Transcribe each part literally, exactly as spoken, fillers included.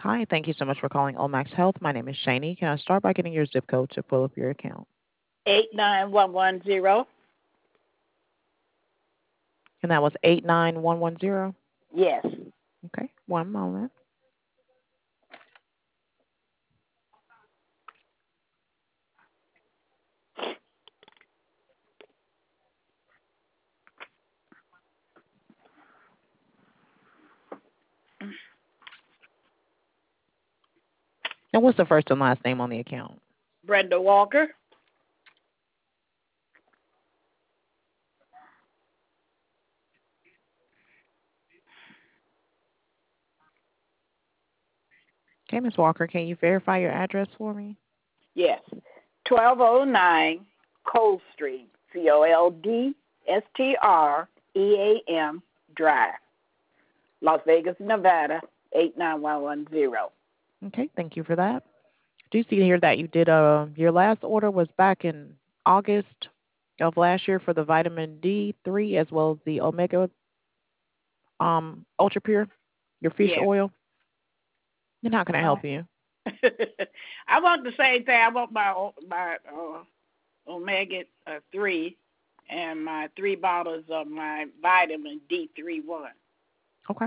Hi, thank you so much for calling Omax Health. My name is Shani. Can I start by getting your zip code to pull up your account? Eight nine one one zero. And that was eight nine one one zero? Yes. Okay, one moment. And what's the first and last name on the account? Brenda Walker. Okay, Miss Walker, can you verify your address for me? Yes. twelve oh nine Cold Street, C O L D S T R E A M Drive, Las Vegas, Nevada, eight nine one one zero. Okay, thank you for that. Do you see here that you did uh your last order was back in August of last year for the vitamin D three as well as the omega um ultra pure, your fish Yeah. oil? And how can I Oh. help you? I want the same thing. I want my my uh, omega uh, three and my three bottles of my vitamin D three one. Okay.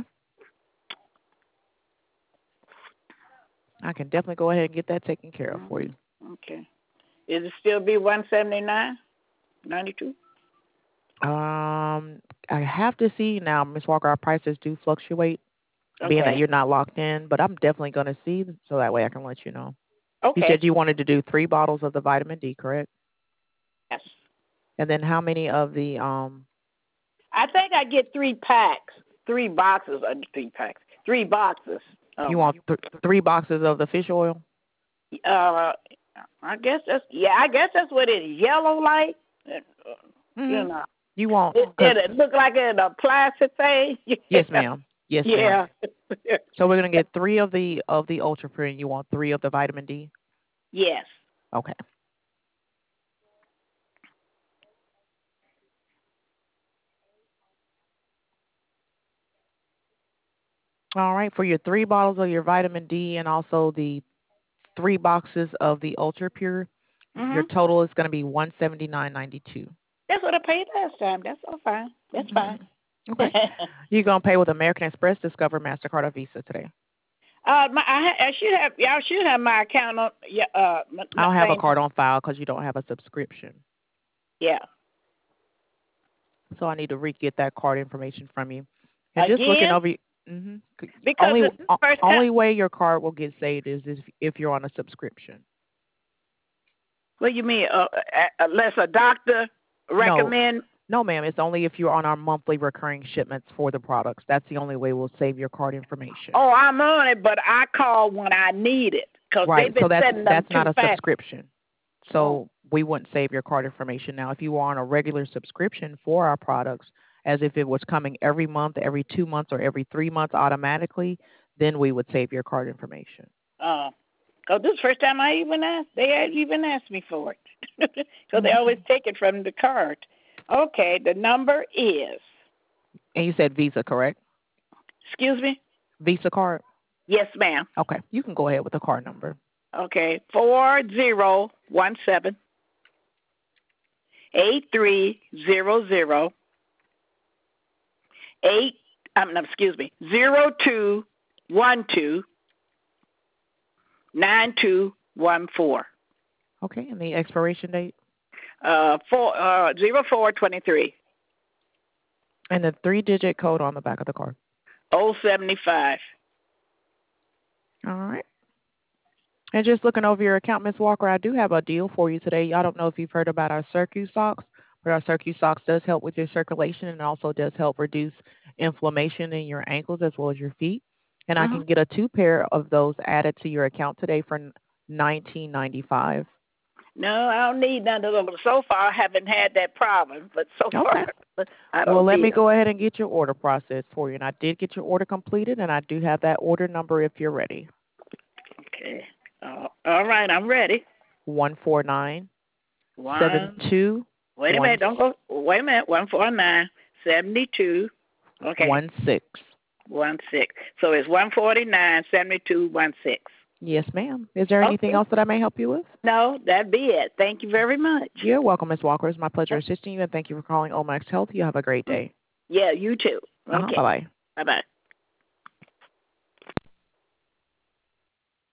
I can definitely go ahead and get that taken care of for you. Okay. Is it still be one seventy nine ninety two? Um, I have to see now, Miss Walker. Our prices do fluctuate, being that Okay. you're not locked in. But I'm definitely going to see, so that way I can let you know. You Okay. said you wanted to do three bottles of the vitamin D, correct? Yes. And then how many of the um? I think I get three packs, three boxes, uh, three packs, three boxes. You Um, want th- three boxes of the fish oil? uh, I guess that's yeah. I guess that's what it is. Yellow light. Uh, you Mm-hmm. know, You want it, because it look like it a plastic thing. yes, ma'am. Yes, Yeah. ma'am. So we're gonna get three of the of the ultra pure, and you want three of the vitamin D. Yes. Okay. All right. For your three bottles of your vitamin D and also the three boxes of the ultra pure, your Mhm. total is going to be one seventy nine ninety two. That's what I paid last time. That's all fine. That's fine. Okay. You're gonna pay with American Express, Discover, Mastercard, or Visa today. uh, my, I, ha- I should have y'all should have my account on. Yeah. Uh, my, I my don't have a thing. card on file because you don't have a subscription. Yeah. So I need to re-get that card information from you. And just looking Again, over, mm-hmm, because only it's the o- first time. only way your card will get saved is if, if you're on a subscription. What do you mean? Uh, uh, unless a doctor No, recommend? no, ma'am. It's only if you're on our monthly recurring shipments for the products. That's the only way we'll save your card information. Oh, I'm on it, but I call when I need it because Right. they've been So that's sending them that's not too a fast. subscription. Oh, So we wouldn't save your card information. Now, if you are on a regular subscription for our products, as if it was coming every month, every two months, or every three months automatically, then we would save your card information. uh, because this is the first time I even asked. They had even asked me for it because they Mhm. always take it from the card. Okay, the number is. And you said Visa, correct? Excuse me. Visa card? Yes, ma'am. Okay. You can go ahead with the card number. Okay, four zero one seven eight three zero zero eight. Um, no, excuse me, zero two one two nine two one four. Okay. And the expiration date? Uh, four uh zero four twenty three. And the three-digit code on the back of the card. Oh seventy five. All right. And just looking over your account, Miss Walker, I do have a deal for you today. I don't know if you've heard about our Circu socks, but our Circu socks does help with your circulation and also does help reduce inflammation in your ankles as well as your feet. And I Mm-hmm. can get a two pair of those added to your account today for nineteen ninety-five. No, I don't need none of them. So far, I haven't had that problem, but so Okay. far, I Well, don't let need me them. go ahead and get your order processed for you. And I did get your order completed, and I do have that order number if you're ready. Okay. Uh, all right, I'm ready. One four nine seven One. two Wait a one minute. Don't go. Wait a minute. One four nine seventy two. Okay. one six. one six. So it's one forty nine seventy two one six. Yes, ma'am. Is there anything Okay. else that I may help you with? No, that'd be it. Thank you very much. You're welcome, Miz Walker. It's my pleasure assisting you, and thank you for calling Omax Health. You have a great day. Yeah, you too. Uh-huh. Okay. Bye-bye. Bye-bye.